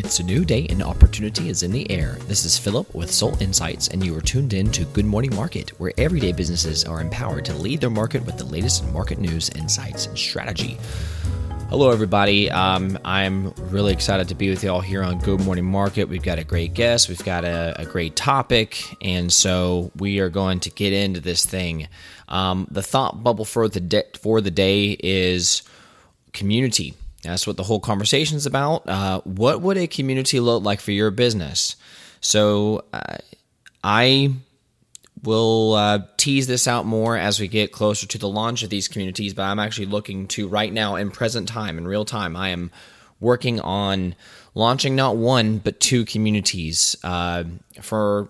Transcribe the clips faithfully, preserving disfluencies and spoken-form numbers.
It's a new day and opportunity is in the air. This is Philip with Soul Insights, and you are tuned in to Good Morning Market, where everyday businesses are empowered to lead their market with the latest in market news, insights, and strategy. Hello, everybody. Um, I'm really excited to be with you all here on Good Morning Market. We've got a great guest. We've got a, a great topic, and so we are going to get into this thing. Um, the thought bubble for the de- for the day is community. That's what the whole conversation is about. Uh, what would a community look like for your business? So uh, I will uh, tease this out more as we get closer to the launch of these communities, but I'm actually looking to right now in present time, in real time, I am working on launching not one, but two communities uh, for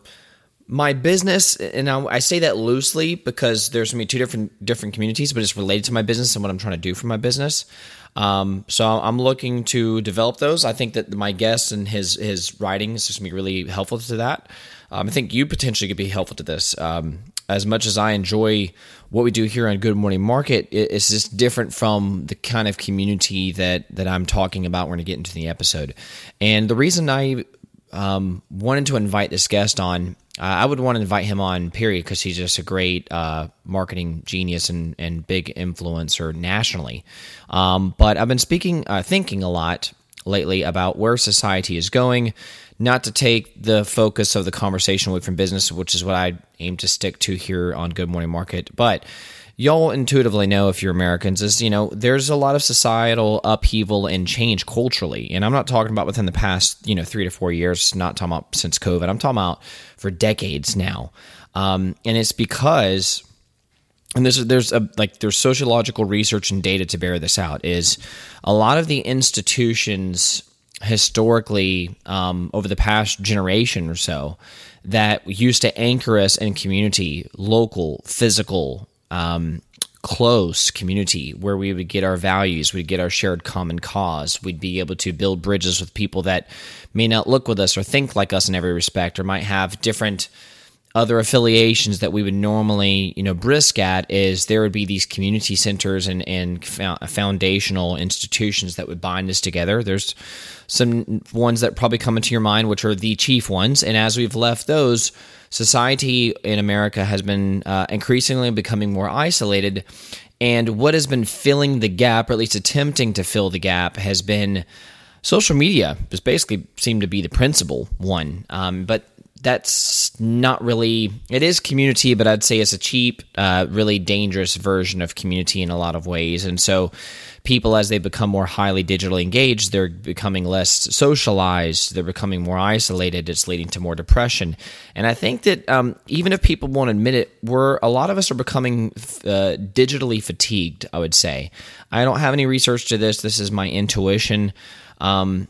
my business. And I, I say that loosely because there's going to be two different different communities, but it's related to my business and what I'm trying to do for my business. Um, so I'm looking to develop those. I think that my guest and his his writing is just going to be really helpful to that. Um, I think you potentially could be helpful to this. Um, as much as I enjoy what we do here on Good Morning Market, it, it's just different from the kind of community that that I'm talking about. We're going to get into the episode. And the reason I um, wanted to invite this guest on, uh, I would want to invite him on, period, because he's just a great uh, marketing genius and, and big influencer nationally. Um, but I've been speaking, uh, thinking a lot lately about where society is going, not to take the focus of the conversation away from business, which is what I aim to stick to here on Good Morning Market. But y'all intuitively know, if you're Americans, is, you know, there's a lot of societal upheaval and change culturally. And I'm not talking about within the past, you know, three to four years, not talking about since COVID. I'm talking about for decades now. Um, and it's because, and there's, there's a, like, there's sociological research and data to bear this out, is a lot of the institutions historically, um, over the past generation or so, that used to anchor us in community, local, physical, um, close community, where we would get our values, we'd get our shared common cause, we'd be able to build bridges with people that may not look with us or think like us in every respect, or might have different other affiliations that we would normally, you know, brisk at. Is there would be these community centers and, and foundational institutions that would bind us together. There's some ones that probably come into your mind, which are the chief ones. And as we've left those, society in America has been uh, increasingly becoming more isolated. And what has been filling the gap, or at least attempting to fill the gap, has been social media. It's basically seemed to be the principal one. Um, but that's not really, it is community, but I'd say it's a cheap, uh, really dangerous version of community in a lot of ways. And so people, as they become more highly digitally engaged, they're becoming less socialized, they're becoming more isolated, it's leading to more depression. And I think that um, even if people won't admit it, we're, a lot of us are becoming uh, digitally fatigued, I would say. I don't have any research to this, this is my intuition. Um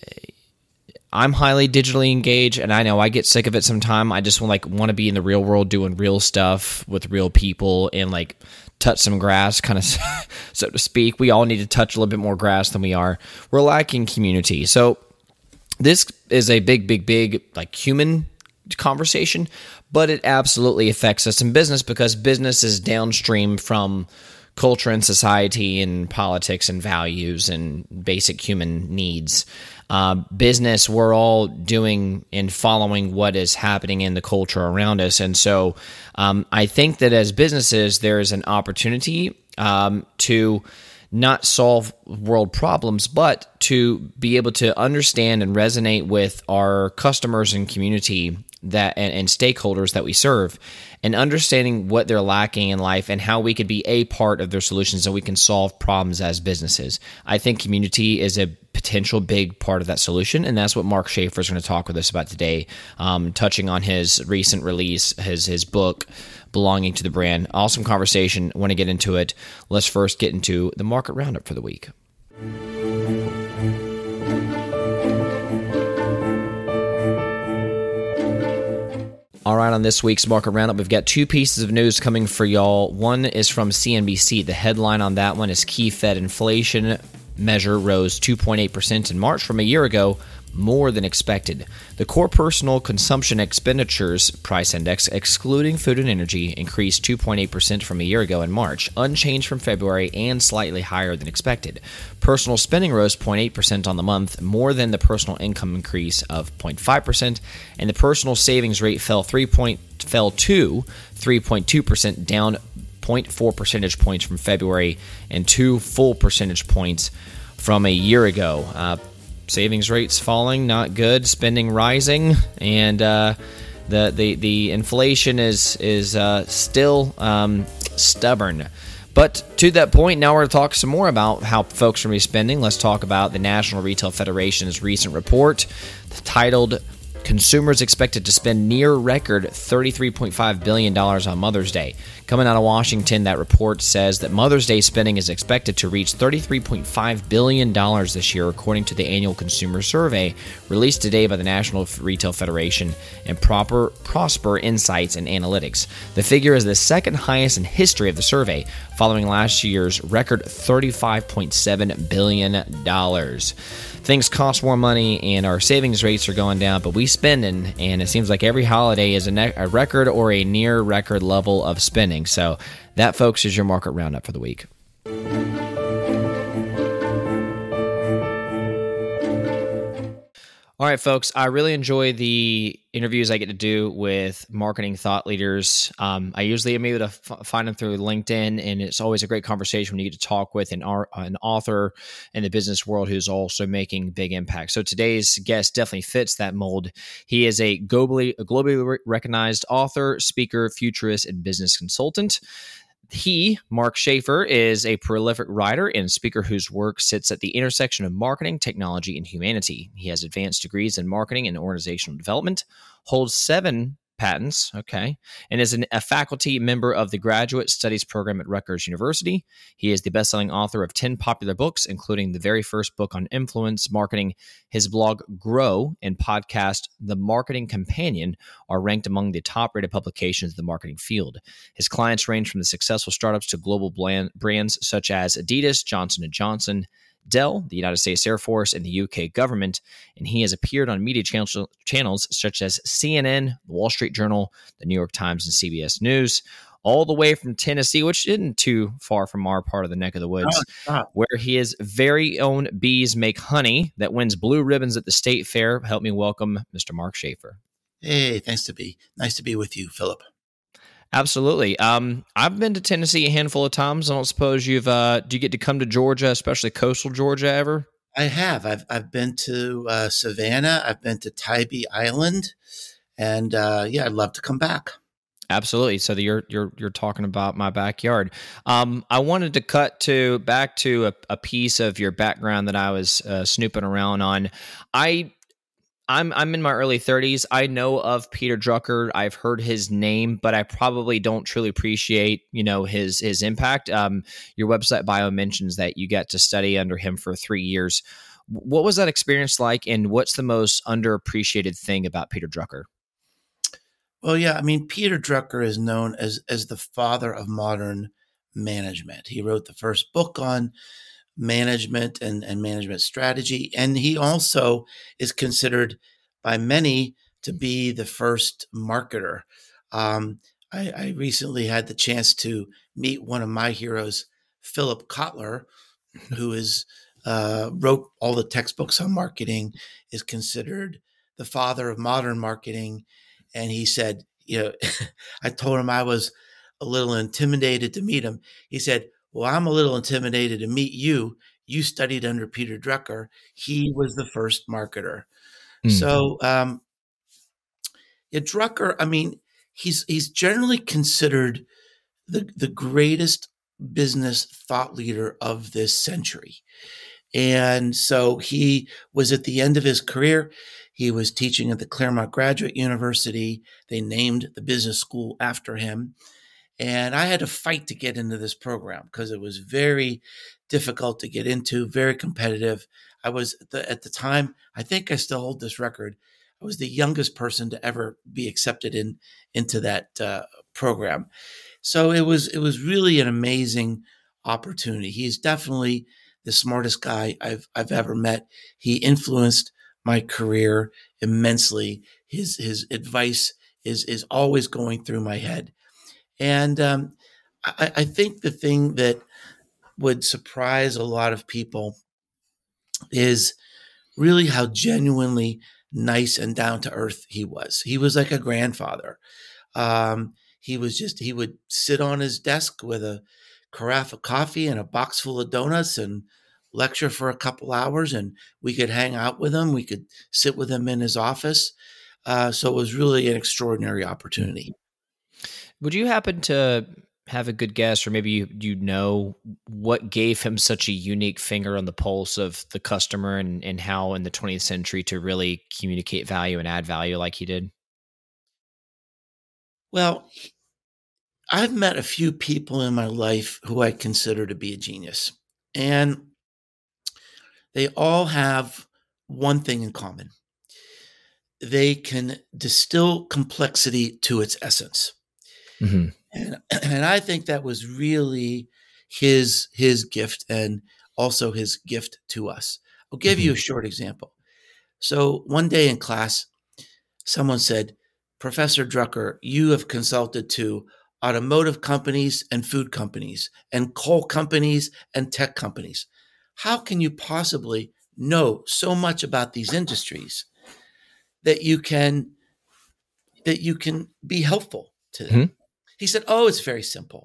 I'm highly digitally engaged, and I know I get sick of it sometime. I just want, like, want to be in the real world doing real stuff with real people and, like, touch some grass, kind of, so to speak. We all need to touch a little bit more grass than we are. We're lacking community. So this is a big, big, big, like, human conversation, but it absolutely affects us in business, because business is downstream from culture and society and politics and values and basic human needs. Uh, business, we're all doing and following what is happening in the culture around us. And so um, I think that as businesses, there is an opportunity um, to not solve world problems, but to be able to understand and resonate with our customers and community that and, and stakeholders that we serve, and understanding what they're lacking in life and how we could be a part of their solutions so we can solve problems as businesses. I think community is a potential big part of that solution, and that's what Mark Schaefer is going to talk with us about today, um, touching on his recent release, his his book, Belonging to the Brand. Awesome conversation. Want to get into it. Let's first get into the market roundup for the week. All right, on this week's Market Roundup, we've got two pieces of news coming for y'all. One is from C N B C. The headline on that one is Key Fed Inflation Measure rose two point eight percent in March from a year ago, more than expected. The core personal consumption expenditures price index, excluding food and energy, increased two point eight percent from a year ago in March, unchanged from February and slightly higher than expected. Personal spending rose zero point eight percent on the month, more than the personal income increase of zero point five percent, and the personal savings rate fell three point fell to three point two percent, down zero point four percentage points from February and two full percentage points from a year ago. Uh, savings rates falling, not good. Spending rising, and uh, the, the the inflation is is uh, still um, stubborn. But to that point, now we're going to talk some more about how folks are going to be spending. Let's talk about the National Retail Federation's recent report titled "Consumers Expected to Spend Near Record thirty-three point five billion dollars on Mother's Day." Coming out of Washington, that report says that Mother's Day spending is expected to reach thirty-three point five billion dollars this year, according to the annual consumer survey released today by the National Retail Federation and Proper Prosper Insights and Analytics. The figure is the second highest in history of the survey, following last year's record thirty-five point seven billion dollars. Things cost more money and our savings rates are going down, but we spending, and it seems like every holiday is a, ne- a record or a near record level of spending. So that, folks, is your market roundup for the week. All right, folks, I really enjoy the interviews I get to do with marketing thought leaders. Um, I usually am able to f- find them through LinkedIn, and it's always a great conversation when you get to talk with an, ar- an author in the business world who's also making big impact. So today's guest definitely fits that mold. He is a globally, a globally recognized author, speaker, futurist, and business consultant. He, Mark Schaefer, is a prolific writer and speaker whose work sits at the intersection of marketing, technology, and humanity. He has advanced degrees in marketing and organizational development, holds seven patents, okay, and is an, a faculty member of the Graduate Studies program at Rutgers University. He is the best-selling author of ten popular books, including the very first book on influence marketing. His blog, Grow, and podcast, The Marketing Companion, are ranked among the top-rated publications in the marketing field. His clients range from the successful startups to global brand, brands such as Adidas, Johnson and Johnson, Dell, the United States Air Force, and the U K government, and he has appeared on media channel, channels such as C N N, The Wall Street Journal, The New York Times, and C B S News, all the way from Tennessee, which isn't too far from our part of the neck of the woods, oh, where his very own bees make honey that wins blue ribbons at the state fair. Help me welcome Mister Mark Schaefer. Hey, thanks to be nice to be with you, Philip. Absolutely. Um, I've been to Tennessee a handful of times. I don't suppose you've. Uh, do you get to come to Georgia, especially coastal Georgia, ever? I have. I've I've been to uh, Savannah. I've been to Tybee Island, and uh, yeah, I'd love to come back. Absolutely. So the, you're you're you're talking about my backyard. Um, I wanted to cut to back to a, a piece of your background that I was uh, snooping around on. I. I'm I'm in my early thirties. I know of Peter Drucker. I've heard his name, but I probably don't truly appreciate, you know, his his impact. Um, your website bio mentions that you got to study under him for three years. What was that experience like, and what's the most underappreciated thing about Peter Drucker? Well, yeah, I mean, Peter Drucker is known as as the father of modern management. He wrote the first book on management and, and management strategy. And he also is considered by many to be the first marketer. Um, I, I recently had the chance to meet one of my heroes, Philip Kotler, who is uh, wrote all the textbooks on marketing, is considered the father of modern marketing. And he said, you know, I told him I was a little intimidated to meet him. He said, well, I'm a little intimidated to meet you. You studied under Peter Drucker. He was the first marketer. Mm. So, um, yeah, Drucker, I mean, he's he's generally considered the, the greatest business thought leader of this century. And so he was at the end of his career. He was teaching at the Claremont Graduate University. They named the business school after him. And I had to fight to get into this program because it was very difficult to get into, very competitive. I was at the, at the time, I think I still hold this record. I was the youngest person to ever be accepted in into that uh, program. So it was it was really an amazing opportunity. He's definitely the smartest guy I've I've ever met. He influenced my career immensely. His his advice is is always going through my head. And um, I, I think the thing that would surprise a lot of people is really how genuinely nice and down to earth he was. He was like a grandfather. Um, he was just, he would sit on his desk with a carafe of coffee and a box full of donuts and lecture for a couple hours, and we could hang out with him. We could sit with him in his office. Uh, so it was really an extraordinary opportunity. Would you happen to have a good guess, or maybe you, you know what gave him such a unique finger on the pulse of the customer, and, and how in the twentieth century to really communicate value and add value like he did? Well, I've met a few people in my life who I consider to be a genius, and they all have one thing in common. They can distill complexity to its essence. Mm-hmm. And, and I think that was really his his gift, and also his gift to us. I'll give Mm-hmm. you a short example. So one day in class, someone said, "Professor Drucker, you have consulted to automotive companies and food companies and coal companies and tech companies. How can you possibly know so much about these industries that you can that you can be helpful to them?" Mm-hmm. He said, "Oh, it's very simple."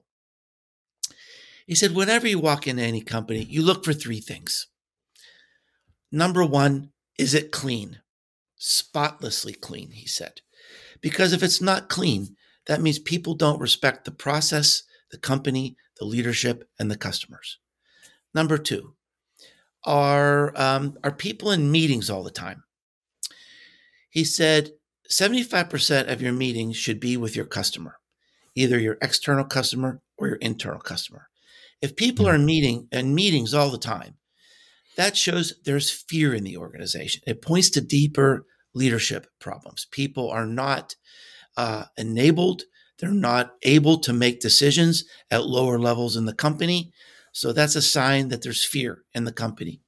He said, "Whenever you walk into any company, you look for three things. Number one, is it clean? Spotlessly clean," he said. "Because if it's not clean, that means people don't respect the process, the company, the leadership, and the customers. Number two, are, um, are people in meetings all the time?" He said, seventy-five percent of your meetings should be with your customer, either your external customer or your internal customer. If people are meeting and meetings all the time, that shows there's fear in the organization. It points to deeper leadership problems. People are not uh, enabled. They're not able to make decisions at lower levels in the company. So that's a sign that there's fear in the company.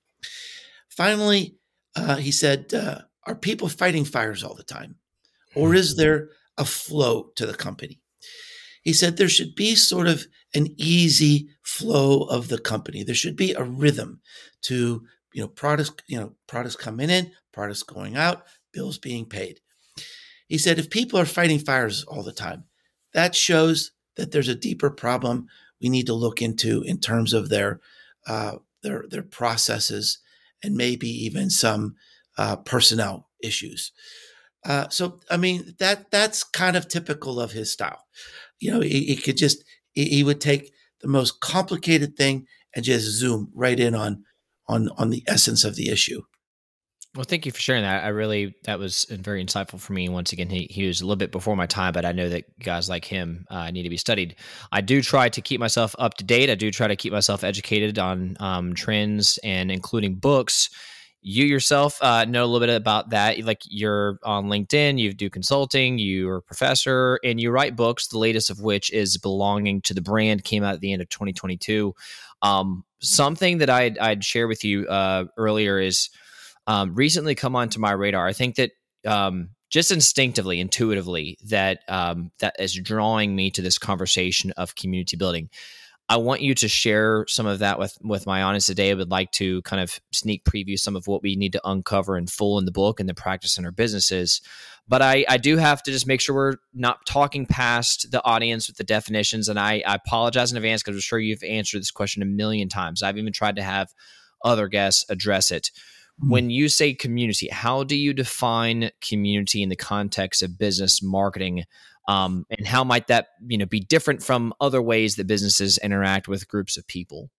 Finally, uh, he said, uh, are people fighting fires all the time? Or is there a flow to the company? He said there should be sort of an easy flow of the company. There should be a rhythm to, you know, products, you know, products coming in, products going out, bills being paid. He said if people are fighting fires all the time, that shows that there's a deeper problem we need to look into in terms of their uh, their their processes, and maybe even some uh, personnel issues. Uh, so, I mean, that that's kind of typical of his style. You know, he, he could just he, he would take the most complicated thing and just zoom right in on on on the essence of the issue. Well, thank you for sharing that. I really, that was very insightful for me. Once again, he, he was a little bit before my time, but I know that guys like him uh, need to be studied. I do try to keep myself up to date. I do try to keep myself educated on um, trends, and including books. You yourself uh, know a little bit about that. Like, you're on LinkedIn, you do consulting, you're a professor, and you write books, the latest of which is Belonging to the Brand, came out at the end of twenty twenty-two. Um, something that I'd, I'd share with you uh, earlier is, Um, recently come onto my radar. I think that um, just instinctively, intuitively, that um, that is drawing me to this conversation of community building. I want you to share some of that with with my audience today. I would like to kind of sneak preview some of what we need to uncover in full in the book and the practice in our businesses. But I, I do have to just make sure we're not talking past the audience with the definitions. And I, I apologize in advance, because I'm sure you've answered this question a million times. I've even tried to have other guests address it. When you say community, how do you define community in the context of business marketing? Um, and how might that, you know, be different from other ways that businesses interact with groups of people?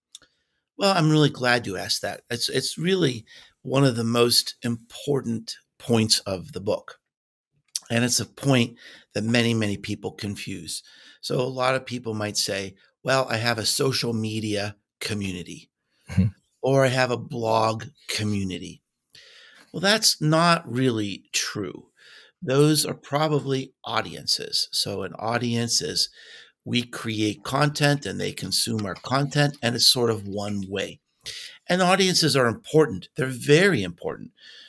Well, I'm really glad you asked that. It's it's really one of the most important points of the book. And it's a point that many, many people confuse. So a lot of people might say, well, I have a social media community, Mhm. or I have a blog community. Well, that's not really true. Those are probably audiences. So an audience is, we create content and they consume our content, and it's sort of one way. And audiences are important. They're very important.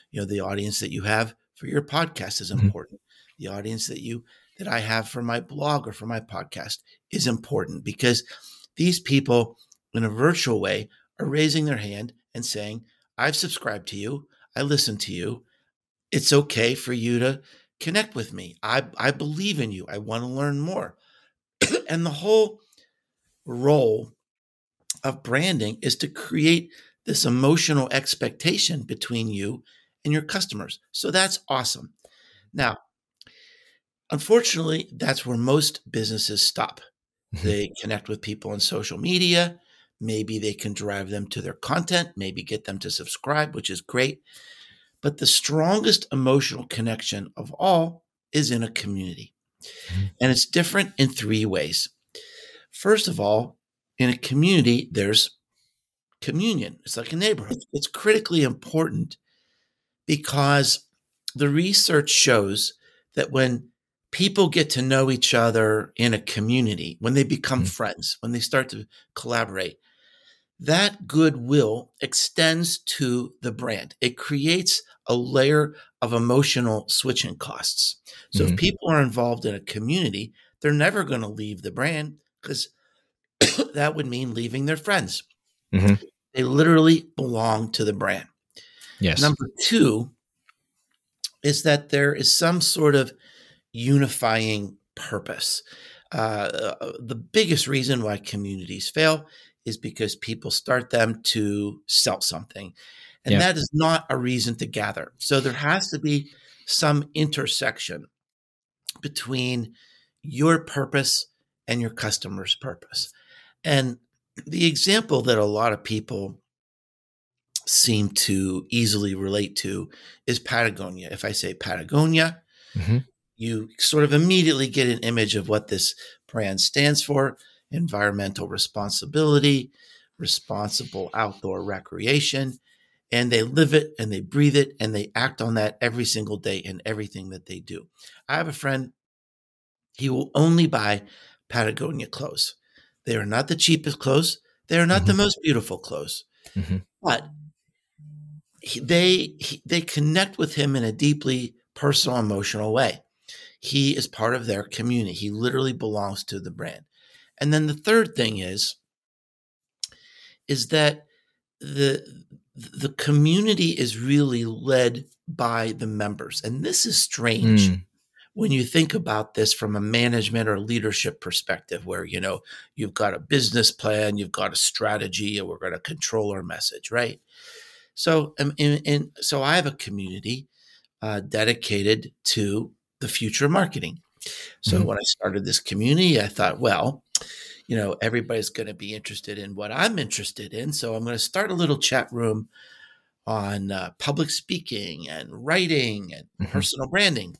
You know, the audience that you have for your podcast is Mhm. important. The audience that you that I have for my blog or for my podcast is important, because these people in a virtual way are raising their hand and saying, I've subscribed to you. I listen to you. It's okay for you to connect with me. I, I believe in you. I want to learn more. And the whole role of branding is to create this emotional expectation between you and your customers. So that's awesome. Now, unfortunately, that's where most businesses stop. Mhm. They connect with people on social media. Maybe they can drive them to their content, maybe get them to subscribe, which is great. But the strongest emotional connection of all is in a community. Mhm. And it's different in three ways. First of all, in a community, there's communion. It's like a neighborhood. It's critically important because the research shows that when people get to know each other in a community, when they become Mhm. friends, when they start to collaborate, that goodwill extends to the brand. It creates a layer of emotional switching costs. So if Mhm. people are involved in a community, they're never going to leave the brand, because that would mean leaving their friends. Mhm. They literally belong to the brand. Yes. Number two is that there is some sort of unifying purpose. Uh, uh, the biggest reason why communities fail is because people start them to sell something. And Yep. that is not a reason to gather. So there has to be some intersection between your purpose and your customer's purpose. And the example that a lot of people seem to easily relate to is Patagonia. If I say Patagonia, Mhm. you sort of immediately get an image of what this brand stands for: environmental responsibility, responsible outdoor recreation. And they live it and they breathe it and they act on that every single day in everything that they do. I have a friend, he will only buy Patagonia clothes. They are not the cheapest clothes, they are not the Mhm. most beautiful clothes, Mhm. but he, they he, they connect with him in a deeply personal, emotional way. He is part of their community. He literally belongs to the brand. And then the third thing is is that the the community is really led by the members. And this is strange Mm. when you think about this from a management or leadership perspective, where, you know, you've got a business plan, you've got a strategy, and we're going to control our message, right? So, um, and, and so I have a community uh, dedicated to the future of marketing. So Mhm. when I started this community, I thought, well, you know, everybody's going to be interested in what I'm interested in. So I'm going to start a little chat room on uh, public speaking and writing and Mhm. personal branding.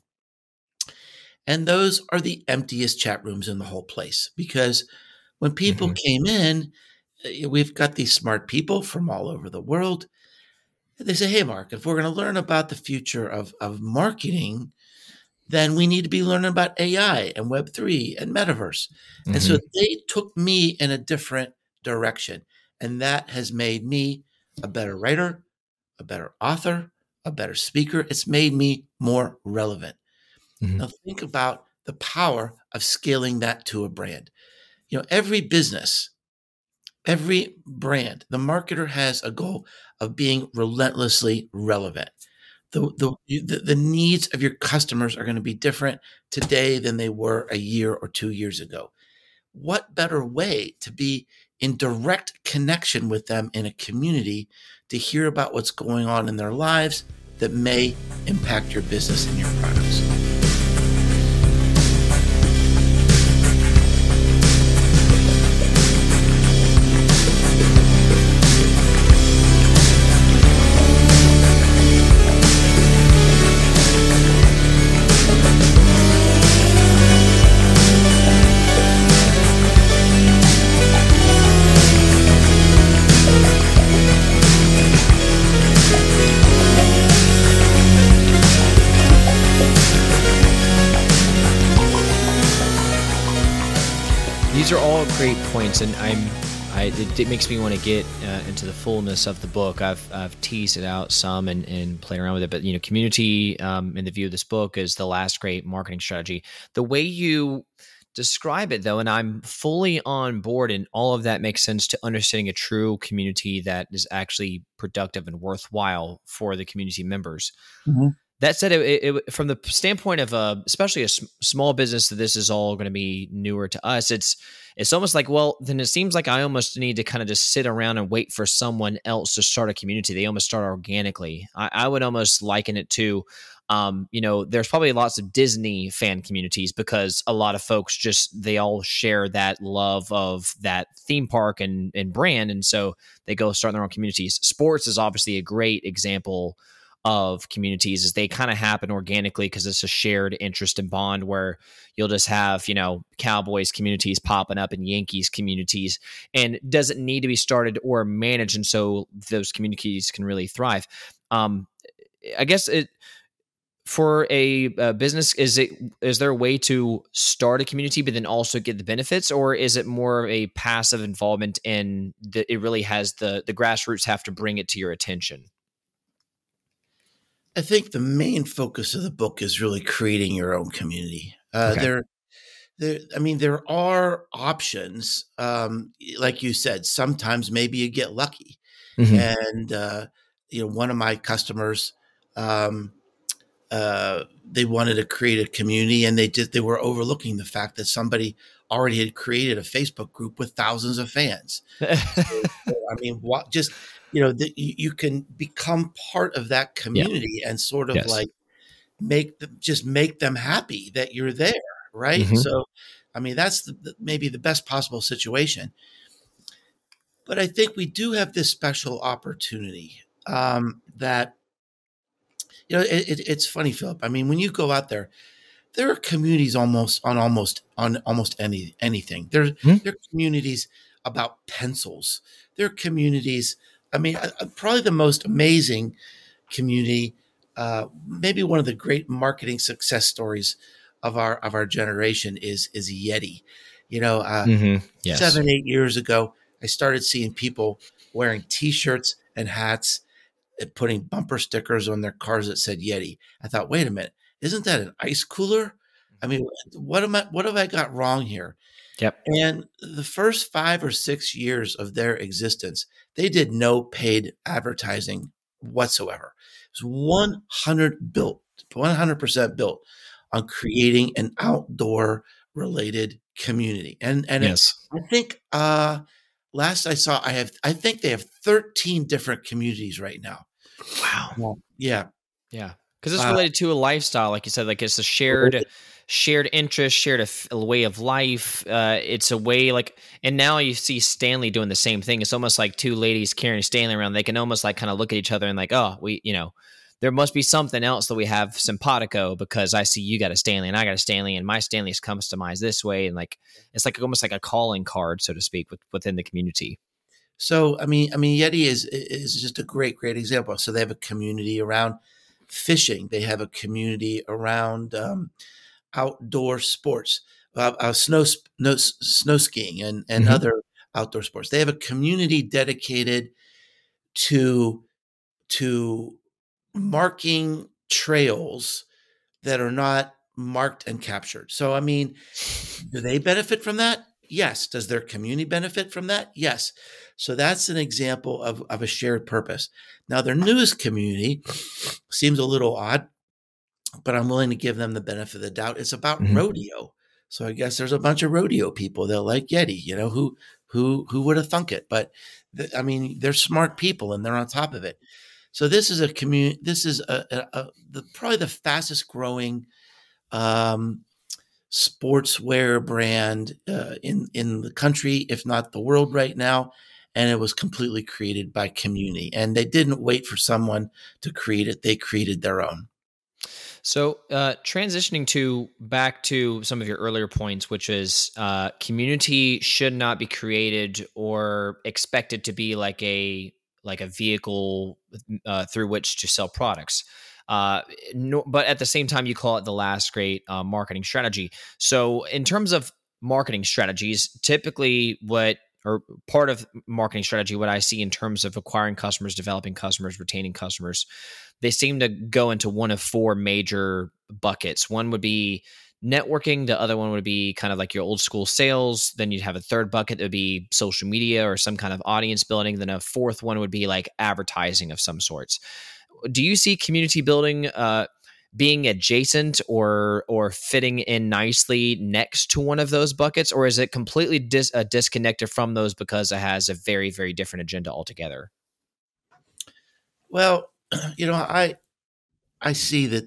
And those are the emptiest chat rooms in the whole place, because when people Mhm. came in, uh, we've got these smart people from all over the world. They say, hey, Mark, if we're going to learn about the future of, of marketing, then we need to be learning about A I and Web three and metaverse. And so Mhm. they took me in a different direction. And that has made me a better writer, a better author, a better speaker. It's made me more relevant. Mhm. Now, think about the power of scaling that to a brand. You know, every business, every brand, the marketer has a goal of being relentlessly relevant. The, the, the, the needs of your customers are going to be different today than they were a year or two years ago. What better way to be in direct connection with them in a community to hear about what's going on in their lives that may impact your business and your products? These are all great points, and I'm I, it, it makes me want to get uh, into the fullness of the book. I've I've teased it out some and, and played around with it, but you know, community um, in the view of this book is the last great marketing strategy. The way you describe it, though, and I'm fully on board, and all of that makes sense to understanding a true community that is actually productive and worthwhile for the community members. Mhm. That said, it, it, from the standpoint of uh, especially a s- small business, that this is all going to be newer to us. It's it's almost like, well, then it seems like I almost need to kind of just sit around and wait for someone else to start a community. They almost start organically. I, I would almost liken it to, um, you know, there's probably lots of Disney fan communities because a lot of folks just they all share that love of that theme park and and brand, and so they go start their own communities. Sports is obviously a great example of communities, is they kind of happen organically because it's a shared interest and bond where you'll just have, you know, Cowboys communities popping up and Yankees communities, and it doesn't need to be started or managed. And so those communities can really thrive. Um, I guess it, for a, a business, is it, is there a way to start a community, but then also get the benefits, or is it more of a passive involvement and the, it really has the, the grassroots have to bring it to your attention? I think the main focus of the book is really creating your own community. Uh, Okay. there, there. I mean, there are options. Um, like you said, sometimes maybe you get lucky, Mm-hmm. and uh, you know, one of my customers, um, uh, they wanted to create a community, and they just they were overlooking the fact that somebody already had created a Facebook group with thousands of fans. So, so, I mean, what just you know, that you, you can become part of that Yeah. community and sort of Yes. like make them just make them happy that you're there, right? Mm-hmm. So, I mean, that's the, the, maybe the best possible situation. But I think we do have this special opportunity um, that you know. It, it, it's funny, Philip. I mean, when you go out there, there are communities almost on almost on almost any anything. There Mm-hmm. there are communities about pencils. There are communities. I mean, uh, uh, probably the most amazing community, uh, maybe one of the great marketing success stories of our of our generation is is Yeti. You know, uh, Mm-hmm. Yes. seven eight years ago, I started seeing people wearing T-shirts and hats and putting bumper stickers on their cars that said Yeti. I thought, wait a minute, isn't that an ice cooler? I mean, what am I? What have I got wrong here? Yep. And the first five or six years of their existence, they did no paid advertising whatsoever. It was one hundred built, one hundred percent built on creating an outdoor related community. And and it, Yes. I think uh, last I saw, I have I think they have thirteen different communities right now. Wow. Yeah. Yeah. Yeah. Because it's Uh, related to a lifestyle, like you said, like it's a shared, shared interest, shared a, f- a way of life. Uh, it's a way like, and now you see Stanley doing the same thing. It's almost like two ladies carrying Stanley around. They can almost like kind of look at each other and like, oh, we, you know, there must be something else that we have simpatico because I see you got a Stanley and I got a Stanley and my Stanley is customized this way. And like, it's like almost like a calling card, so to speak, with, within the community. So I mean, I mean, Yeti is is just a great, great example. So they have a community around fishing. They have a community around um, outdoor sports, uh, uh, snow, snow snow skiing, and and Mm-hmm. other outdoor sports. They have a community dedicated to to marking trails that are not marked and captured. So I mean, do they benefit from that? Yes. Does their community benefit from that? Yes. So that's an example of, of a shared purpose. Now, their newest community seems a little odd, but I'm willing to give them the benefit of the doubt. It's about Mm-hmm. rodeo. So I guess there's a bunch of rodeo people that like Yeti, you know, who who who would have thunk it? But th- I mean, they're smart people and they're on top of it. So this is a community. This is a, a, a the probably the fastest growing um, sportswear brand uh, in in the country, if not the world, right now. And it was completely created by community, and they didn't wait for someone to create it; they created their own. So, uh, transitioning to back to some of your earlier points, which is uh, community should not be created or expected to be like a like a vehicle uh, through which to sell products. Uh, no, but at the same time, you call it the last great uh, marketing strategy. So, in terms of marketing strategies, typically what or part of marketing strategy, what I see in terms of acquiring customers, developing customers, retaining customers, they seem to go into one of four major buckets. One would be networking. The other one would be kind of like your old school sales. Then you'd have a third bucket that would be social media or some kind of audience building. Then a fourth one would be like advertising of some sorts. Do you see community building uh, being adjacent or or fitting in nicely next to one of those buckets, or is it completely dis, uh, disconnected from those because it has a very, very different agenda altogether? Well, you know, I I see that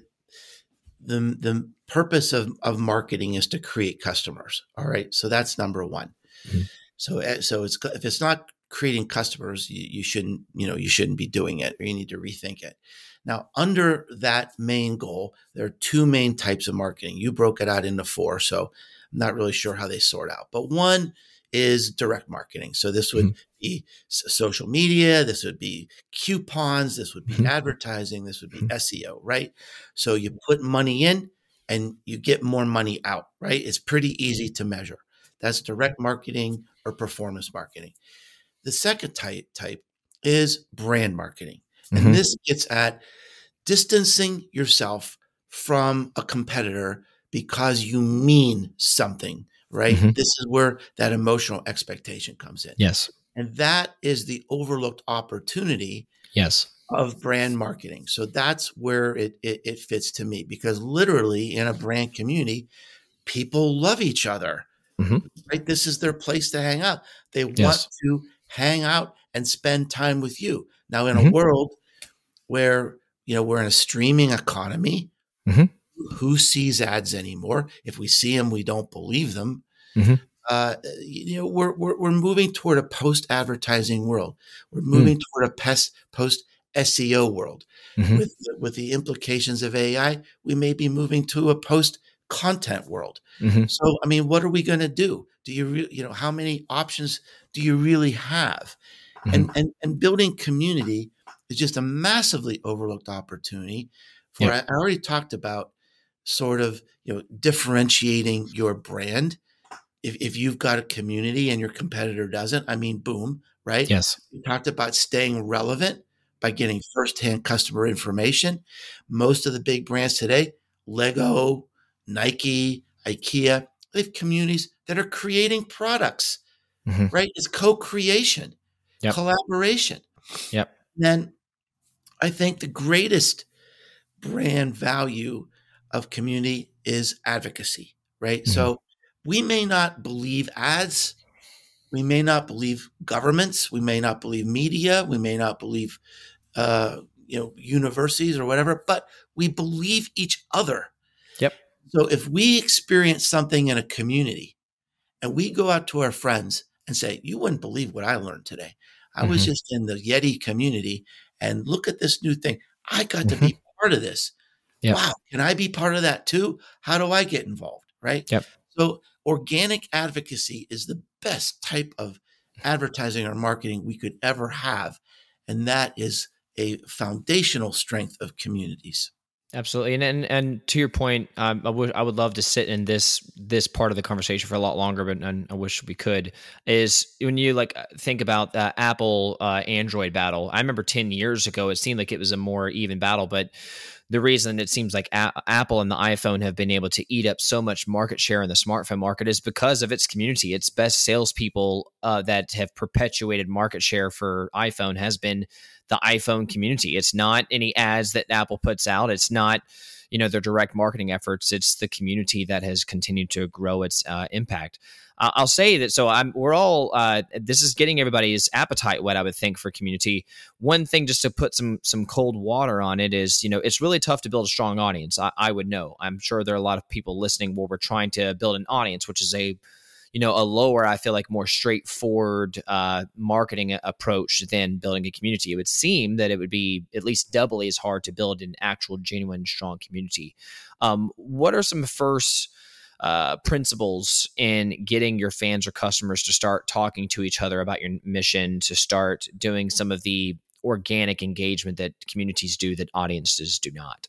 the the purpose of of marketing is to create customers. All right, so that's number one. Mhm. So uh, so it's if it's not creating customers, you, you shouldn't you know you shouldn't be doing it, or you need to rethink it. Now, under that main goal, there are two main types of marketing. You broke it out into four, so I'm not really sure how they sort out. But one is direct marketing. So this would Mhm. be s- social media, this would be coupons, this would be Mhm. advertising, this would be Mhm. S E O, right? So you put money in and you get more money out, right? It's pretty easy to measure. That's direct marketing or performance marketing. The second type type is brand marketing. And Mhm. this gets at distancing yourself from a competitor because you mean something, right? Mhm. This is where that emotional expectation comes in. Yes. And that is the overlooked opportunity Yes. of brand marketing. So that's where it, it, it fits to me, because literally in a brand community, people love each other, Mhm. right? This is their place to hang out. They want Yes. to hang out and spend time with you. Now, in a Mhm. world where, you know, we're in a streaming economy, Mhm. who sees ads anymore? If we see them, we don't believe them. Mhm. Uh, you know, we're, we're, we're moving toward a post-advertising world. We're Mm. moving toward a pest, post-S E O world. Mhm. With, the- with the implications of A I, we may be moving to a post-content world. Mhm. So, I mean, what are we going to do? Do you, re- you know, how many options do you really have? Mhm. And, and, and building community is just a massively overlooked opportunity for, Yep. I I already talked about sort of, you know, differentiating your brand. If, if you've got a community and your competitor doesn't, I mean, boom, right? Yes. We talked about staying relevant by getting firsthand customer information. Most of the big brands today, Lego, Nike, IKEA, they have communities that are creating products, Mhm. right? It's co-creation, Yep. collaboration. Yep. Then I think the greatest brand value of community is advocacy, right? Mhm. So we may not believe ads, we may not believe governments, we may not believe media, we may not believe uh, you know universities or whatever, but we believe each other. Yep. So if we experience something in a community and we go out to our friends and say, "You wouldn't believe what I learned today. I was Mhm. just in the Yeti community and look at this new thing. I got to Mhm. be part of this. Yep. Wow, can I be part of that too? How do I get involved?" Right? Yep. So, organic advocacy is the best type of advertising or marketing we could ever have. And that is a foundational strength of communities. Absolutely, and and and to your point, um, I would I would love to sit in this this part of the conversation for a lot longer, but and I wish we could. Is when you like uh, think about the Apple uh, Android battle. I remember ten years ago, it seemed like it was a more even battle, but the reason it seems like a- Apple and the iPhone have been able to eat up so much market share in the smartphone market is because of its community. Its best salespeople uh, that have perpetuated market share for iPhone has been the iPhone community. It's not any ads that Apple puts out. It's not, you know, their direct marketing efforts. It's the community that has continued to grow its uh, impact. Uh, I'll say that. So I'm, we're all, uh, this is getting everybody's appetite whet, I would think, for community. One thing just to put some, some cold water on it is, you know, it's really tough to build a strong audience. I, I would know. I'm sure there are a lot of people listening where we're trying to build an audience, which is a, you know, a lower, I feel like more straightforward uh, marketing approach than building a community. It would seem that it would be at least doubly as hard to build an actual, genuine, strong community. Um, what are some first uh, principles in getting your fans or customers to start talking to each other about your mission, to start doing some of the organic engagement that communities do that audiences do not?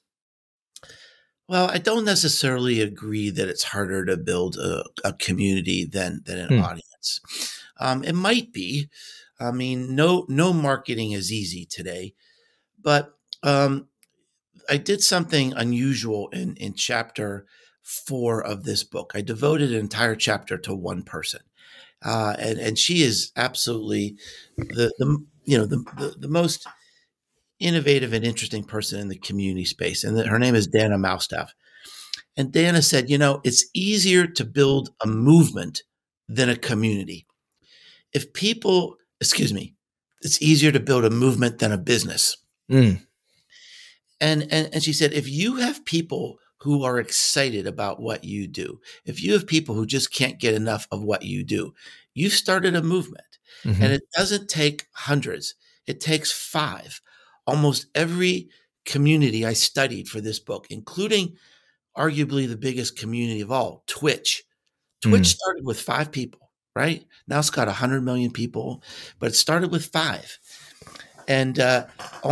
Well, I don't necessarily agree that it's harder to build a, a community than than an Hmm. audience. Um, it might be. I mean, no no marketing is easy today, but um, I did something unusual in in chapter four of this book. I devoted an entire chapter to one person, uh, and and she is absolutely the the you know the the, the most innovative and interesting person in the community space, and her name is Dana Maustav. And Dana said, you know, it's easier to build a movement than a community. If people, excuse me, it's easier to build a movement than a business. Mm. And, and and she said, if you have people who are excited about what you do, if you have people who just can't get enough of what you do, you've started a movement. Mm-hmm. And it doesn't take hundreds, it takes five. Almost every community I studied for this book, including arguably the biggest community of all, Twitch. Twitch Mm. started with five people, right? Now it's got one hundred million people, but it started with five. And uh,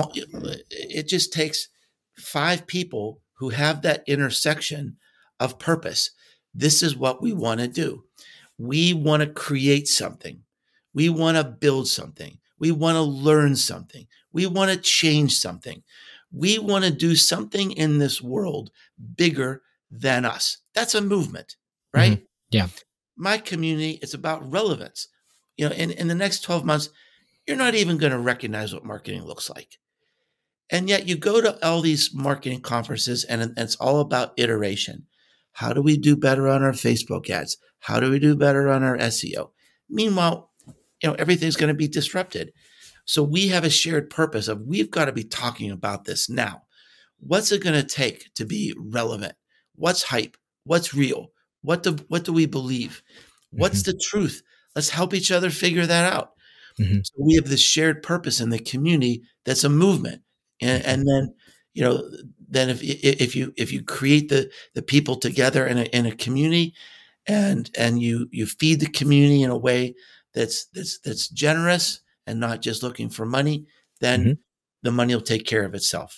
it just takes five people who have that intersection of purpose. This is what we want to do. We want to create something. We want to build something. We want to learn something. We want to change something. We want to do something in this world bigger than us. That's a movement, right? Mm-hmm. Yeah. My community, it's about relevance. You know, in, in the next twelve months, you're not even going to recognize what marketing looks like. And yet you go to all these marketing conferences and it's all about iteration. How do we do better on our Facebook ads? How do we do better on our S E O? Meanwhile, you know, everything's going to be disrupted. So we have a shared purpose of we've got to be talking about this now. What's it going to take to be relevant? What's hype? What's real? What do, what do we believe? What's mm-hmm. the truth? Let's help each other figure that out. Mm-hmm. So we have this shared purpose in the community that's a movement. And, and then, you know, then if if you if you create the the people together in a in a community, and and you you feed the community in a way that's that's that's generous and not just looking for money, then mm-hmm. the money will take care of itself.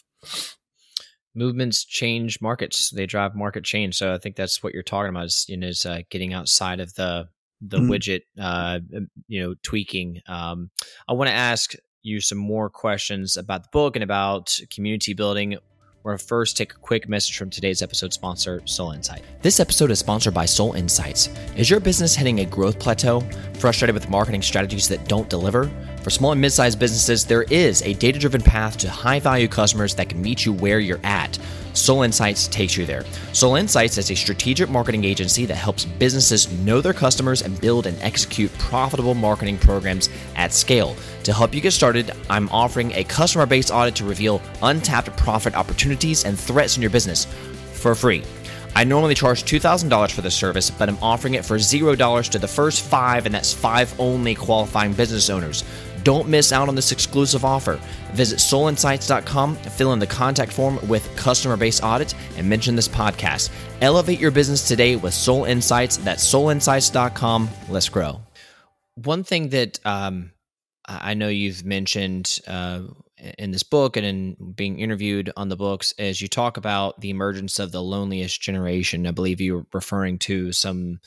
Movements change markets; they drive market change. So I think that's what you're talking about. Is you know, is uh, getting outside of the the mm-hmm. widget, uh, you know, tweaking. Um, I want to ask you some more questions about the book and about community building. We're first take a quick message from today's episode sponsor, Soul Insight. This episode is sponsored by Soul Insights. Is your business hitting a growth plateau? Frustrated with marketing strategies that don't deliver? For small and mid-sized businesses, there is a data-driven path to high-value customers that can meet you where you're at. Soul Insights takes you there. Soul Insights is a strategic marketing agency that helps businesses know their customers and build and execute profitable marketing programs at scale. To help you get started, I'm offering a customer-based audit to reveal untapped profit opportunities and threats in your business for free. I normally charge two thousand dollars for this service, but I'm offering it for zero dollars to the first five, and that's five only qualifying business owners. Don't miss out on this exclusive offer. Visit soul insights dot com, fill in the contact form with customer-based audit, and mention this podcast. Elevate your business today with Soul Insights. That's soul insights dot com. Let's grow. One thing that um, I know you've mentioned uh, in this book and in being interviewed on the books is you talk about the emergence of the loneliest generation. I believe you're referring to some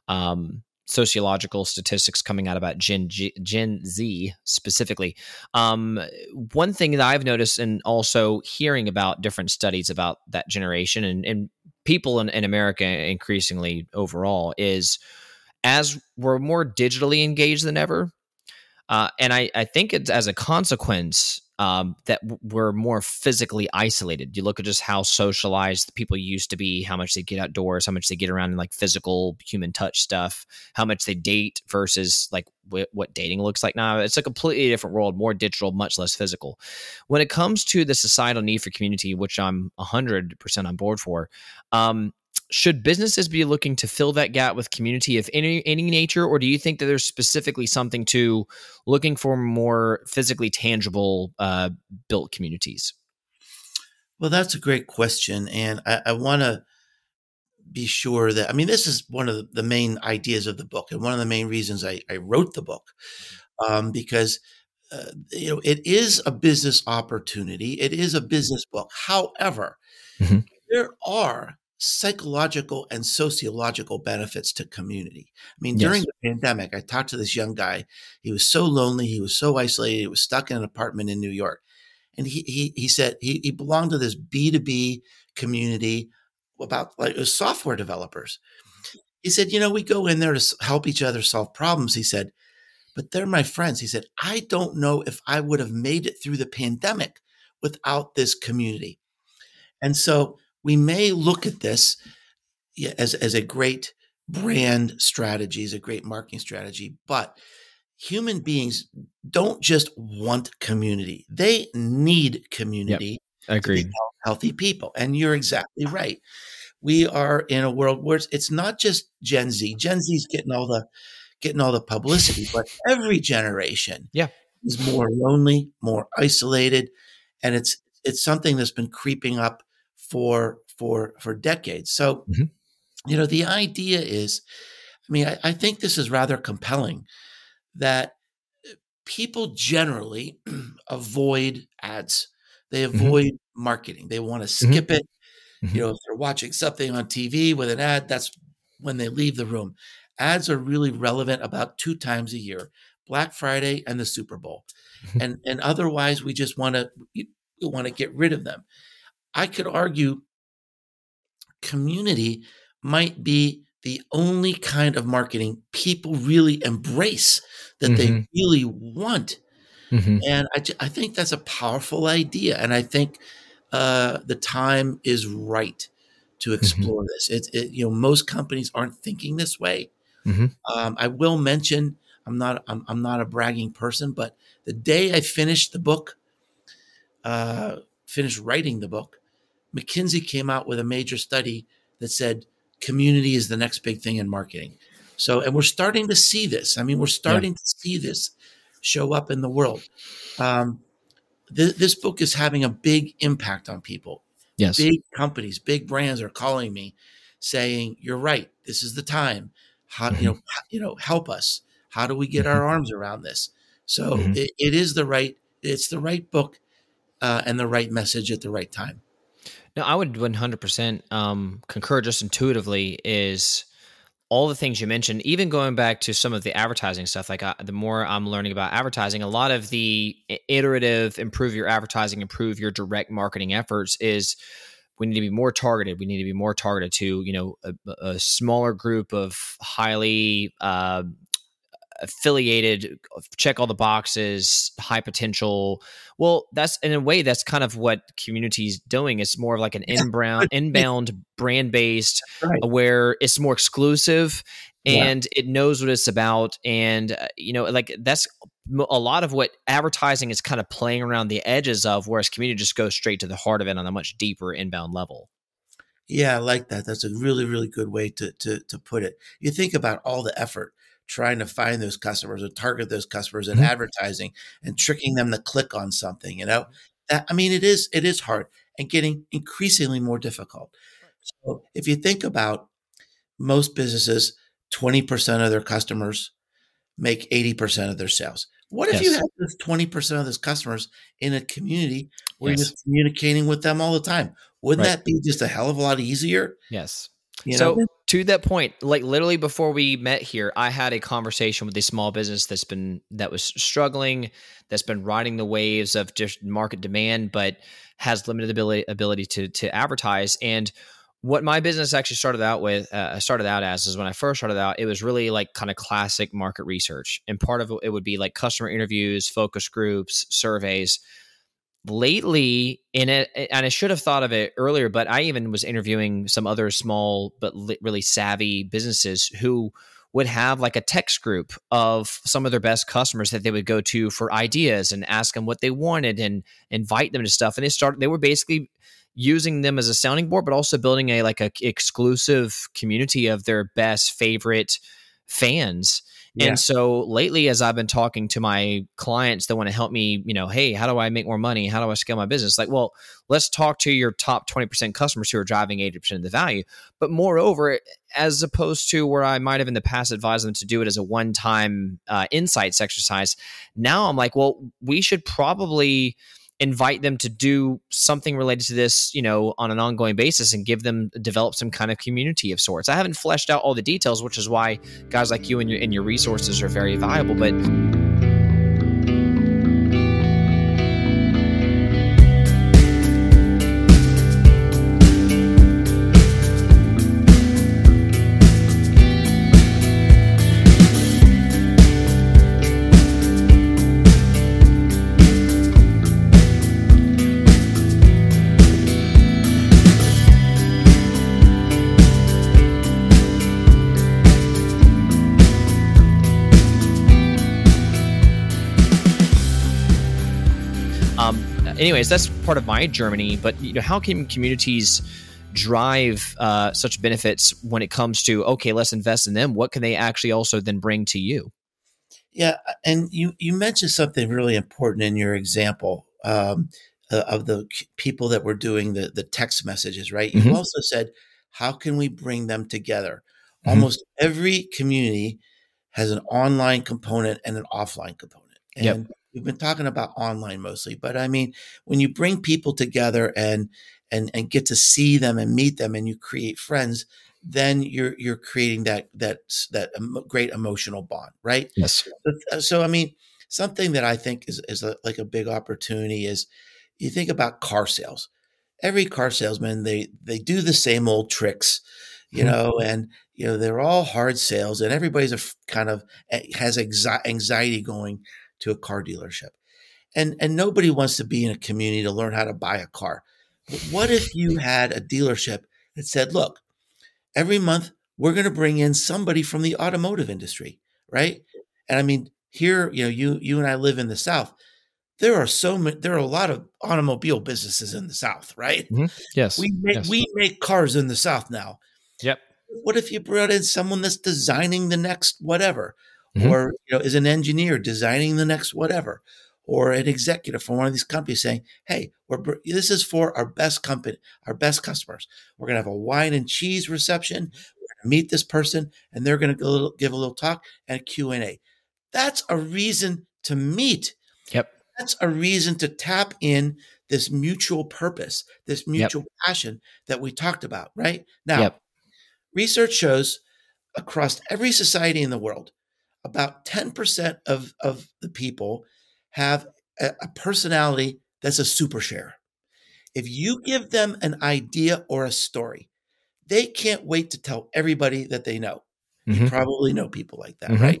um, sociological statistics coming out about Gen G, Gen Z specifically. Um, one thing that I've noticed, and also hearing about different studies about that generation and, and people in, in America increasingly overall, is as we're more digitally engaged than ever. Uh, and I, I think it's as a consequence um, that w- we're more physically isolated. You look at just how socialized people used to be, how much they get outdoors, how much they get around in like physical human touch stuff, how much they date versus like w- what dating looks like now. It's a completely different world, more digital, much less physical. When it comes to the societal need for community, which I'm one hundred percent on board for, um, should businesses be looking to fill that gap with community of any any nature, or do you think that there's specifically something to looking for more physically tangible uh, built communities? Well, that's a great question, and I, I want to be sure that, I mean, this is one of the, the main ideas of the book, and one of the main reasons I, I wrote the book, um, because uh, you know it is a business opportunity, it is a business book. However, mm-hmm. there are psychological and sociological benefits to community. I mean, during Yes. the pandemic, I talked to this young guy. He was so lonely. He was so isolated. He was stuck in an apartment in New York. And he he he said he, he belonged to this B two B community about like it was software developers. He said, you know, we go in there to help each other solve problems. He said, but they're my friends. He said, I don't know if I would have made it through the pandemic without this community. And so we may look at this as, as a great brand strategy, as a great marketing strategy, but human beings don't just want community. They need community Yep. to be Agreed. healthy people. And you're exactly right. We are in a world where it's, it's not just Gen Z. Gen Z is getting all the getting all the publicity, but every generation Yeah. is more lonely, more isolated, and it's it's something that's been creeping up for for for decades. So, Mm-hmm. you know, the idea is, I mean, I, I think this is rather compelling that people generally avoid ads. They avoid mm-hmm. marketing. They want to skip mm-hmm. it. Mm-hmm. You know, if they're watching something on T V with an ad, that's when they leave the room. Ads are really relevant about two times a year, Black Friday and the Super Bowl. and and otherwise, we just want to we want to get rid of them. I could argue community might be the only kind of marketing people really embrace, that mm-hmm. they really want. Mm-hmm. And I, I think that's a powerful idea. And I think uh, the time is right to explore mm-hmm. this. It's, it, you know, most companies aren't thinking this way. Mm-hmm. Um, I will mention, I'm not, I'm, I'm not a bragging person, but the day I finished the book, uh, finished writing the book, McKinsey came out with a major study that said community is the next big thing in marketing. So, and we're starting to see this. I mean, we're starting yeah. to see this show up in the world. Um, th- this book is having a big impact on people. Yes. Big companies, big brands are calling me saying, you're right. This is the time. How, mm-hmm. you know, you know, help us. How do we get mm-hmm. our arms around this? So mm-hmm. it, it is the right, it's the right book uh, and the right message at the right time. No, I would one hundred percent um, concur just intuitively is all the things you mentioned, even going back to some of the advertising stuff. Like I, the more I'm learning about advertising, a lot of the iterative, improve your advertising, improve your direct marketing efforts is we need to be more targeted. We need to be more targeted to, you know, a, a smaller group of highly uh, affiliated, check all the boxes, high potential. Well, that's in a way, that's kind of what community's doing. It's more of like an yeah. inbound, inbound brand based, right. where it's more exclusive and yeah. it knows what it's about. And, uh, you know, like that's a lot of what advertising is kind of playing around the edges of, whereas community just goes straight to the heart of it on a much deeper inbound level. Yeah, I like that. That's a really, really good way to to to put it. You think about all the effort trying to find those customers or target those customers and mm-hmm. advertising and tricking them to click on something, you know, that, I mean, it is, it is hard and getting increasingly more difficult. So if you think about most businesses, twenty percent of their customers make eighty percent of their sales. What if yes. you have this twenty percent of those customers in a community where yes. you're just communicating with them all the time? Wouldn't right. that be just a hell of a lot easier? Yes. You so know? To that point, like literally before we met here, I had a conversation with a small business that's been, that was struggling, that's been riding the waves of just market demand, but has limited ability, ability to, to advertise. And what my business actually started out with, uh, started out as is when I first started out, it was really like kind of classic market research. And part of it, it would be like customer interviews, focus groups, surveys. Lately, in it, and I should have thought of it earlier, but I even was interviewing some other small but li- really savvy businesses who would have like a text group of some of their best customers that they would go to for ideas and ask them what they wanted and invite them to stuff. And they started, they were basically using them as a sounding board, but also building a like a exclusive community of their best favorite fans. Yeah. And so lately, as I've been talking to my clients that want to help me, you know, hey, how do I make more money? How do I scale my business? Like, well, let's talk to your top twenty percent customers who are driving eighty percent of the value. But moreover, as opposed to where I might have in the past advised them to do it as a one-time uh, insights exercise, now I'm like, well, we should probably invite them to do something related to this, you know, on an ongoing basis and give them, develop some kind of community of sorts. I haven't fleshed out all the details, which is why guys like you and your, and your resources are very valuable, but anyways, that's part of my Germany. But you know, how can communities drive uh, such benefits when it comes to, okay, let's invest in them? What can they actually also then bring to you? Yeah, and you you mentioned something really important in your example um, uh, of the c- people that were doing the the text messages, right? You Mm-hmm. also said, how can we bring them together? Mm-hmm. Almost every community has an online component and an offline component, Yep. and we've been talking about online mostly, but I mean, when you bring people together and and and get to see them and meet them, and you create friends, then you're you're creating that that that emo- great emotional bond, right? Yes. But, so, I mean, something that I think is is a, like a big opportunity is you think about car sales. Every car salesman, they they do the same old tricks, you Mm-hmm. know, and you know they're all hard sales, and everybody's a f- kind of eh, has anxi- anxiety going to a car dealership, and and nobody wants to be in a community to learn how to buy a car. But what if you had a dealership that said, "Look, every month we're going to bring in somebody from the automotive industry," right? And I mean, here, you know, you you and I live in the South. There are so many. There are a lot of automobile businesses in the South, right? Mm-hmm. Yes. We make Yes. we make cars in the South now. Yep. What if you brought in someone that's designing the next whatever, Mm-hmm. or you know, is an engineer designing the next whatever, or an executive from one of these companies saying, "Hey, we're br- this is for our best company, our best customers. We're gonna have a wine and cheese reception. We're gonna meet this person, and they're gonna go, give a little talk and a Q and A." That's a reason to meet. Yep. That's a reason to tap in this mutual purpose, this Yep. mutual passion that we talked about, right? Now, Yep. research shows across every society in the world, about ten percent of, of the people have a, a personality that's a super share. If you give them an idea or a story, they can't wait to tell everybody that they know. You Mm-hmm. probably know people like that, Mm-hmm. right?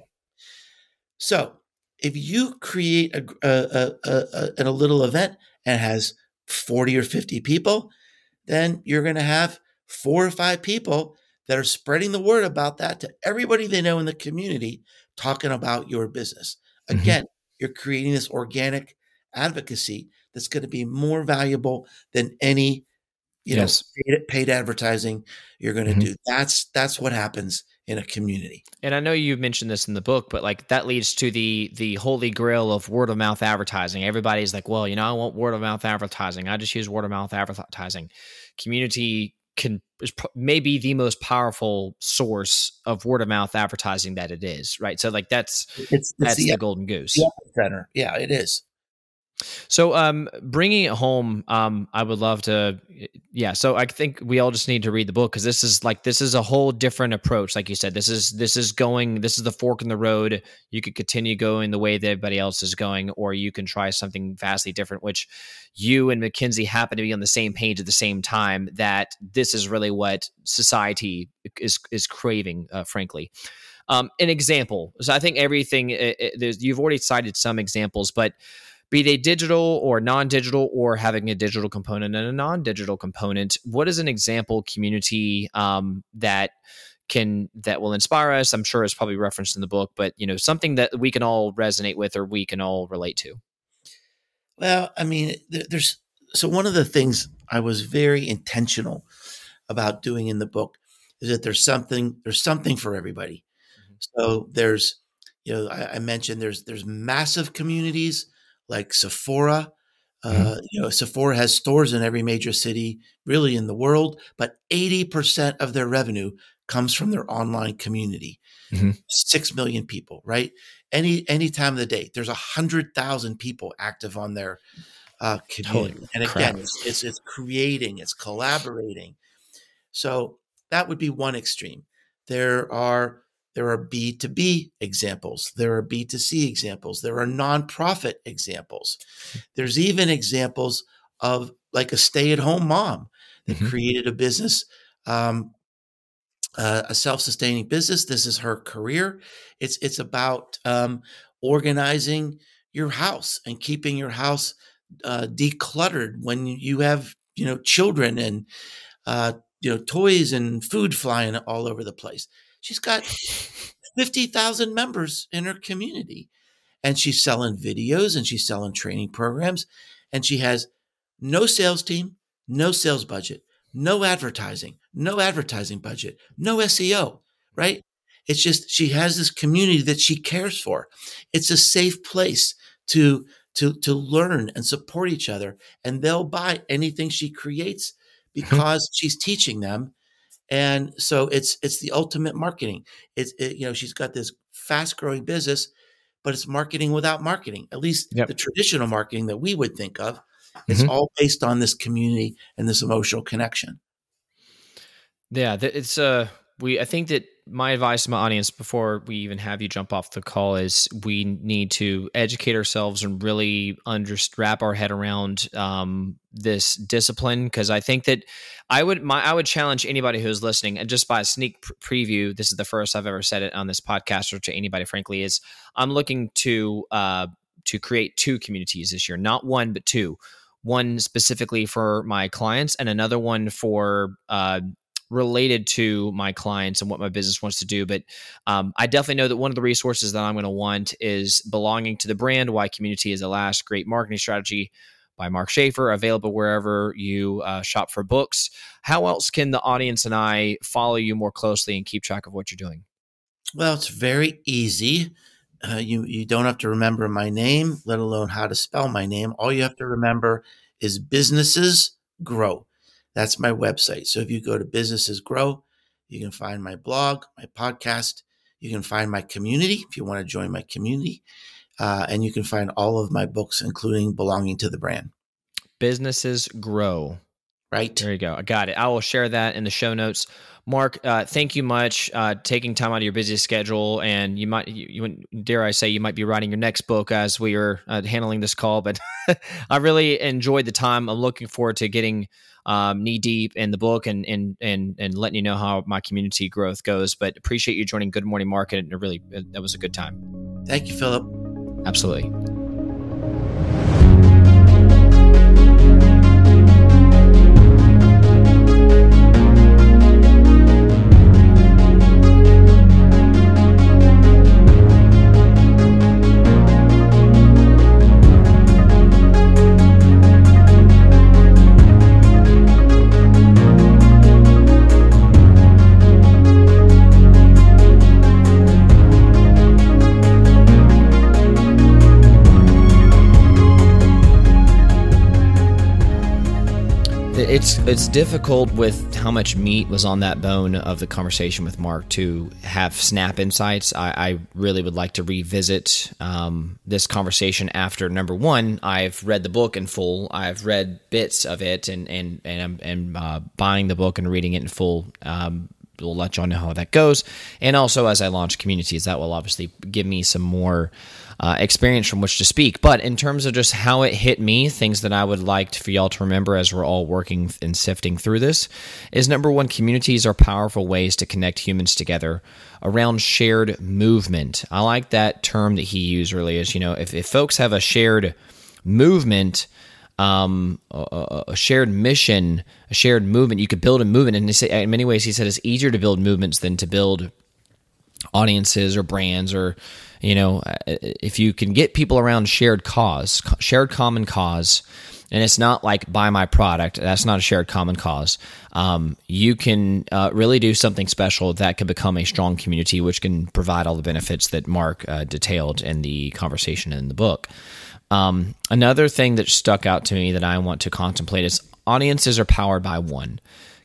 So if you create a, a, a, a, a little event and it has forty or fifty people, then you're going to have four or five people that are spreading the word about that to everybody they know in the community, talking about your business. Mm-hmm. Again, you're creating this organic advocacy that's going to be more valuable than any, you know, Yes. paid, paid advertising you're going to Mm-hmm. do. That's that's what happens in a community. And I know you mentioned this in the book, but like that leads to the the holy grail of word of mouth advertising. Everybody's like, well, you know, I want word of mouth advertising. I just use word of mouth advertising. Community can is pro- maybe the most powerful source of word of mouth advertising that it is, right? So like that's It's it's that's the, the golden goose. the epicenter. Yeah, it is. So, um, bringing it home, um, I would love to, yeah. So, I think we all just need to read the book because this is like this is a whole different approach. Like you said, this is this is going, this is the fork in the road. You could continue going the way that everybody else is going, or you can try something vastly different. Which you and McKinsey happen to be on the same page at the same time. That this is really what society is is craving, uh, frankly. Um, an example. So, I think everything. It, it, there's, you've already cited some examples, but be they digital or non-digital or having a digital component and a non-digital component, what is an example community um, that can that will inspire us? I'm sure it's probably referenced in the book, but you know, something that we can all resonate with or we can all relate to. Well, I mean, there, there's so one of the things I was very intentional about doing in the book is that there's something there's something for everybody. So there's, you know, I, I mentioned there's there's massive communities like Sephora. Mm-hmm. Uh, you know, Sephora has stores in every major city, really in the world, but eighty percent of their revenue comes from their online community. Mm-hmm. Six million people, right? Any any time of the day, there's a hundred thousand people active on their uh, Holy community. And crap. again, it's, it's it's creating, it's collaborating. So that would be one extreme. There are there are B two B examples. There are B two C examples. There are nonprofit examples. There's even examples of like a stay-at-home mom that mm-hmm. created a business, um, uh, a self-sustaining business. This is her career. It's it's about um, organizing your house and keeping your house uh, decluttered when you have you know children and uh, you know toys and food flying all over the place. She's got fifty thousand members in her community, and she's selling videos and she's selling training programs, and she has no sales team, no sales budget, no advertising, no advertising budget, no S E O, right? It's just she has this community that she cares for. It's a safe place to to to learn and support each other, and they'll buy anything she creates because she's teaching them. And so it's it's the ultimate marketing. It's it, you know she's got this fast growing business, but it's marketing without marketing. At least yep. the traditional marketing that we would think of. It's mm-hmm. all based on this community and this emotional connection. Yeah, it's uh we. I think that my advice to my audience before we even have you jump off the call is we need to educate ourselves and really under, wrap our head around um, this discipline. Because I think that I would my I would challenge anybody who's listening, and just by a sneak pr- preview, this is the first I've ever said it on this podcast or to anybody. Frankly, is I'm looking to uh, to create two communities this year, not one but two. One specifically for my clients, and another one for uh, related to my clients and what my business wants to do. But um, I definitely know that one of the resources that I'm going to want is Belonging to the Brand, Why Community is the Last Great Marketing Strategy by Mark Schaefer, available wherever you uh, shop for books. How else can the audience and I follow you more closely and keep track of what you're doing? Well, it's very easy. Uh, you, you don't have to remember my name, let alone how to spell my name. All you have to remember is Businesses Grow. That's my website. So if you go to Businesses Grow, you can find my blog, my podcast. You can find my community if you want to join my community. Uh, and you can find all of my books, including Belonging to the Brand. Businesses Grow. Right. There you go. I got it. I will share that in the show notes. Mark, uh, thank you much uh, taking time out of your busy schedule, and you might, you, you, dare I say, you might be writing your next book as we are uh, handling this call. But I really enjoyed the time. I'm looking forward to getting um, knee deep in the book and and and and letting you know how my community growth goes. But appreciate you joining Good Morning Market, and it really it, that was a good time. Thank you, Philip. Absolutely. It's it's difficult with how much meat was on that bone of the conversation with Mark to have snap insights. I, I really would like to revisit um, this conversation after, number one, I've read the book in full. I've read bits of it and and and I'm and, uh, buying the book and reading it in full. Um, we'll let y'all know how that goes. And also, as I launch communities, that will obviously give me some more Uh, experience from which to speak. But in terms of just how it hit me, things that I would like for y'all to remember as we're all working and sifting through this is, number one, communities are powerful ways to connect humans together around shared movement. I like that term that he used earlier. Is, you know, if, if folks have a shared movement, um, a, a shared mission, a shared movement, you could build a movement. And in many ways, he said it's easier to build movements than to build audiences or brands, or, you know, if you can get people around shared cause, shared common cause, and it's not like buy my product, that's not a shared common cause, um, you can uh, really do something special that can become a strong community, which can provide all the benefits that Mark uh, detailed in the conversation in the book. Um, another thing that stuck out to me that I want to contemplate is audiences are powered by one,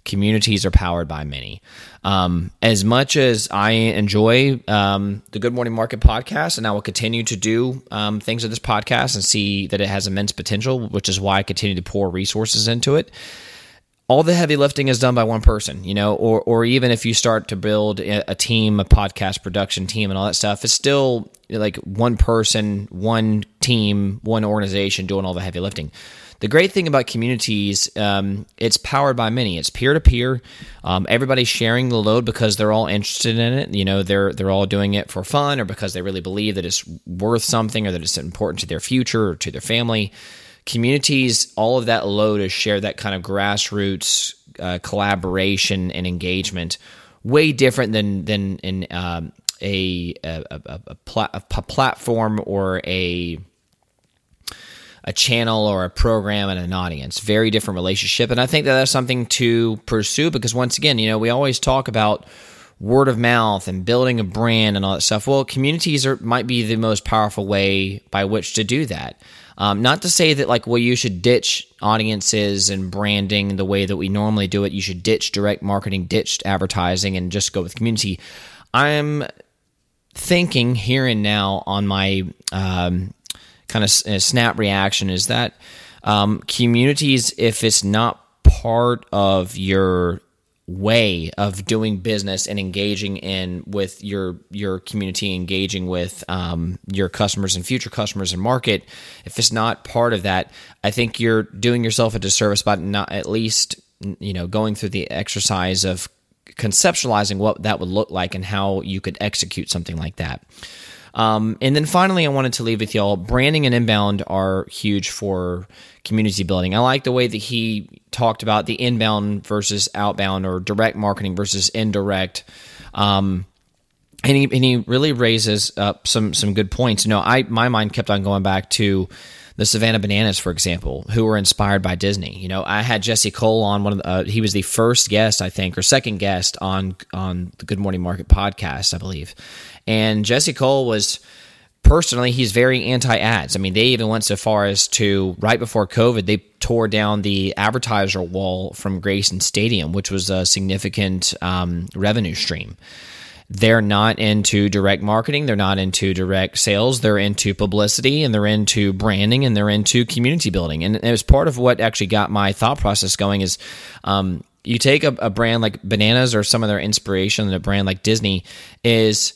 Communities are powered by many. Um, as much as I enjoy um, the Good Morning Market podcast, and I will continue to do um, things with this podcast and see that it has immense potential, which is why I continue to pour resources into it, all the heavy lifting is done by one person, you know, or or even if you start to build a team, a podcast production team and all that stuff, it's still like one person, one team, one organization doing all the heavy lifting. The great thing about communities, um, it's powered by many. It's peer-to-peer. Um, everybody's sharing the load because they're all interested in it. You know, they're they're all doing it for fun or because they really believe that it's worth something or that it's important to their future or to their family. Communities, all of that load is shared, that kind of grassroots uh, collaboration and engagement, way different than than in um, a a, a, a, pla- a platform or a a channel or a program and an audience. Very different relationship, and I think that that's something to pursue because once again, you know, we always talk about word of mouth and building a brand and all that stuff. Well, communities are might be the most powerful way by which to do that. Um, not to say that like, well, you should ditch audiences and branding the way that we normally do it. You should ditch direct marketing, ditch advertising, and just go with community. I'm thinking here and now on my um, kind of snap reaction is that um, communities, if it's not part of your way of doing business and engaging in with your your community, engaging with um, your customers and future customers and market, if it's not part of that, I think you're doing yourself a disservice by not at least, you know, going through the exercise of conceptualizing what that would look like and how you could execute something like that. Um, and then finally, I wanted to leave with y'all, branding and inbound are huge for community building. I like the way that he talked about the inbound versus outbound or direct marketing versus indirect. Um, and he, and he really raises up some, some good points. You know, I, my mind kept on going back to the Savannah Bananas, for example, who were inspired by Disney. You know, I had Jesse Cole on one of the, uh, he was the first guest, I think, or second guest on, on the Good Morning Market podcast, I believe. And Jesse Cole was, personally, he's very anti-ads. I mean, they even went so far as to, right before COVID, they tore down the advertiser wall from Grayson Stadium, which was a significant um, revenue stream. They're not into direct marketing. They're not into direct sales. They're into publicity, and they're into branding, and they're into community building. And it was part of what actually got my thought process going is um, you take a, a brand like Bananas or some of their inspiration, and a brand like Disney is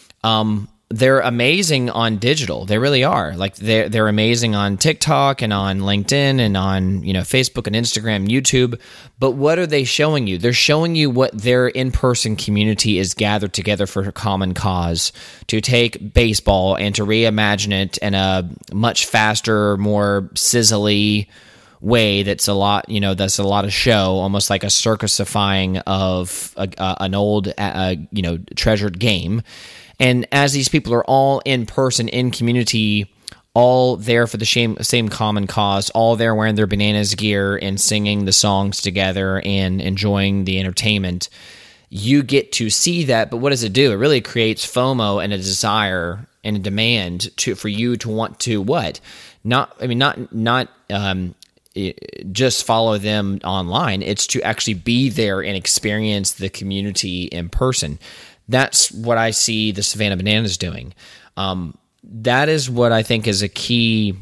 um, they're amazing on digital. They really are. Like they're, they're amazing on TikTok and on LinkedIn and on, you know, Facebook and Instagram, YouTube. But what are they showing you? They're showing you what their in-person community is gathered together for a common cause, to take baseball and to reimagine it in a much faster, more sizzly way that's a lot, you know, that's a lot of show, almost like a circusifying of a, a, an old, uh, you know, treasured game. And as these people are all in person, in community, all there for the same, same common cause, all there wearing their Bananas gear and singing the songs together and enjoying the entertainment, you get to see that. But what does it do? It really creates FOMO and a desire and a demand to for you to want to what? Not, I mean, not not um, just follow them online. It's to actually be there and experience the community in person. That's what I see the Savannah Bananas doing. Um, that is what I think is a key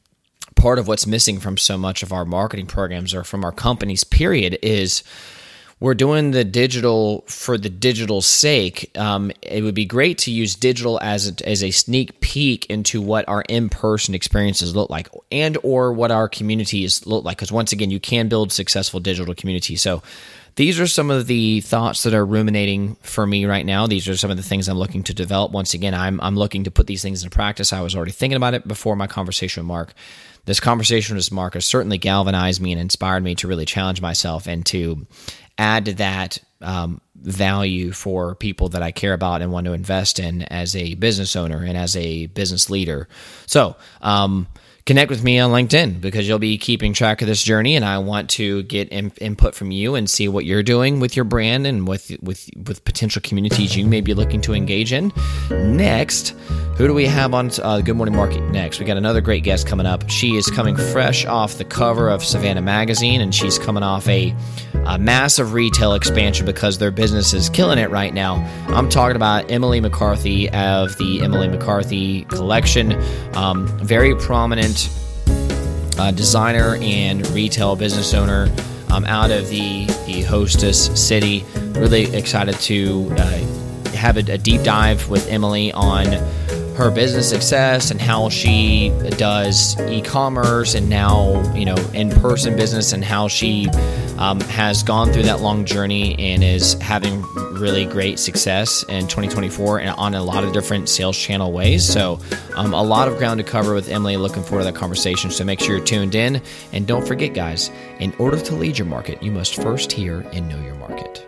part of what's missing from so much of our marketing programs or from our companies, period, is we're doing the digital for the digital's sake. Um, it would be great to use digital as a, as a sneak peek into what our in-person experiences look like and or what our communities look like. Because once again, you can build successful digital communities. So these are some of the thoughts that are ruminating for me right now. These are some of the things I'm looking to develop. Once again, I'm I'm looking to put these things into practice. I was already thinking about it before my conversation with Mark. This conversation with Mark has certainly galvanized me and inspired me to really challenge myself and to add to that um, value for people that I care about and want to invest in as a business owner and as a business leader. So, um, connect with me on LinkedIn because you'll be keeping track of this journey, and I want to get in, input from you and see what you're doing with your brand and with with with potential communities you may be looking to engage in. Next, who do we have on uh, Good Morning Market next? We got another great guest coming up. She is coming fresh off the cover of Savannah Magazine, and she's coming off a a massive retail expansion because their business is killing it right now. I'm talking about Emily McCarthy of the Emily McCarthy Collection, um, very prominent uh, designer and retail business owner um, out of the, the hostess city. Really excited to uh, have a, a deep dive with Emily on her business success and how she does e-commerce and now, you know, in-person business, and how she um, has gone through that long journey and is having really great success in twenty twenty-four and on a lot of different sales channel ways. So um, a lot of ground to cover with Emily. Looking forward to that conversation. So make sure you're tuned in. And don't forget, guys, in order to lead your market, you must first hear and know your market.